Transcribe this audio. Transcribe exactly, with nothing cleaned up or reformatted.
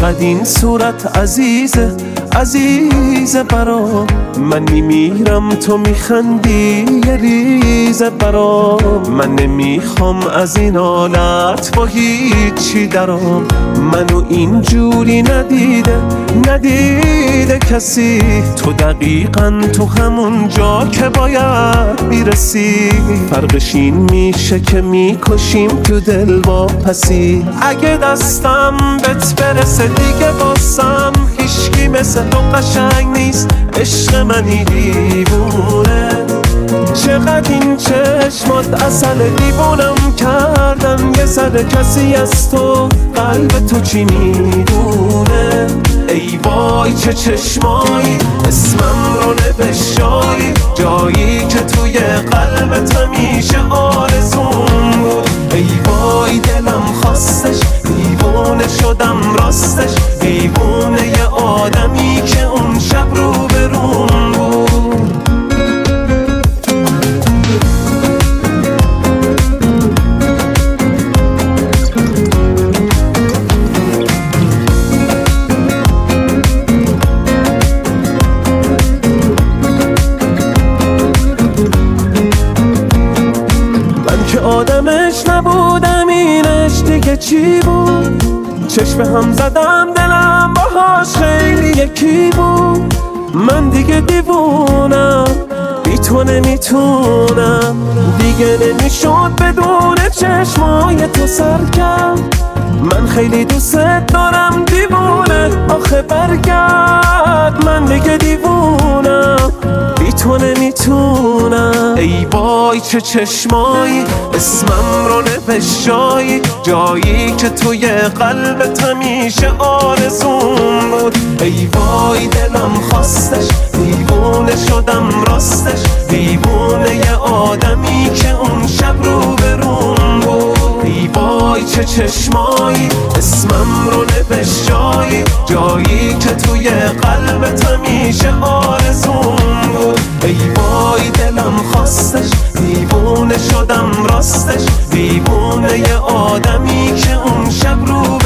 چقدر این صورت عزیزه عزیزه برام. من میمیرم تو میخندی یه ریزه برام. من نمیخوام از این حالت با هیچی درام. منو اینجوری ندیده ندیده کسی. تو دقیقاً تو همون جا که باید میرسی. فرقش این میشه که میکشیم تو دل با پسی. اگه دستم بهت برسه دیگه باسم هیچکی مثل تو قشنگ نیست. عشق منی دیوونه. چقدر این چشمات عسل دیوونم کردن. یه سر کسی از تو قلب تو چی میدونه. ای وای چه چشمایی اسمم رو نوشایی. جایی که توی قلبت همیشه آرزون بود. ای وای دلم خواستش دیوونه شدم راستش. دیوونه یه آدمی که اون شب رو برون بود. آدمش نبودم اینش دیگه چی بود. چشم هم زدم دلم باهاش خیلی یکی بود. من دیگه دیوونم بی تو نمیتونم. دیگه نمیشد بدون چشمای تو سرکم. من خیلی دوست دارم دیوونه آخه برگرد. من دیگه دیوونم بی تو نمیتونم. ای وای چه چشمایی اسمم رو نوشایی. جایی که توی قلبت همیشه آرزون بود. ای وای دلم خواستش دیوونه شدم راستش. دیوونه یه آدمی که اون شب رو برون بود. ای وای چه چشمایی اسمم رو نوشایی. جایی که توی قلبت همیشه آرزون بود. ای وای دلم خواستش دیوونه شدم راستش. دیوونه یه آدمی که اون شب رو